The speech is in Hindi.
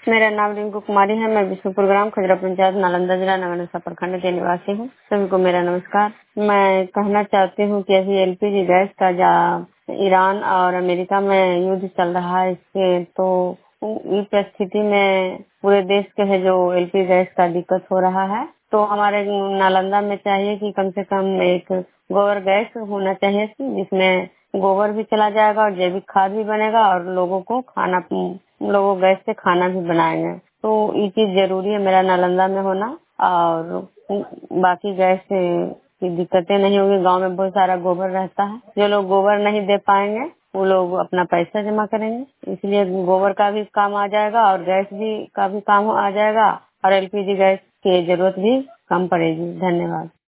मेरा नाम रिंकू कुमारी है। मैं विष्णुपुर ग्राम खजरा पंचायत नालंदा जिला नगर प्रखंड के निवासी हूँ। सभी को मेरा नमस्कार। मैं कहना चाहती हूँ कि अभी एलपीजी गैस का ईरान और अमेरिका में युद्ध चल रहा है, इसके तो इस स्थिति में पूरे देश के है जो एलपीजी गैस का दिक्कत हो रहा है, तो हमारे नालंदा में चाहिए कि कम से कम एक गोबर गैस होना चाहिए, जिसमें गोबर भी चला जाएगा और जैविक खाद भी बनेगा और लोगों गैस से खाना भी बनाएंगे। तो ये चीज जरूरी है मेरा नालंदा में होना, और बाकी गैस की दिक्कतें नहीं होगी। गांव में बहुत सारा गोबर रहता है, जो लोग गोबर नहीं दे पाएंगे वो लोग अपना पैसा जमा करेंगे, इसलिए गोबर का भी काम आ जाएगा और गैस भी का भी काम आ जाएगा और एलपीजी गैस की जरूरत भी कम पड़ेगी। धन्यवाद।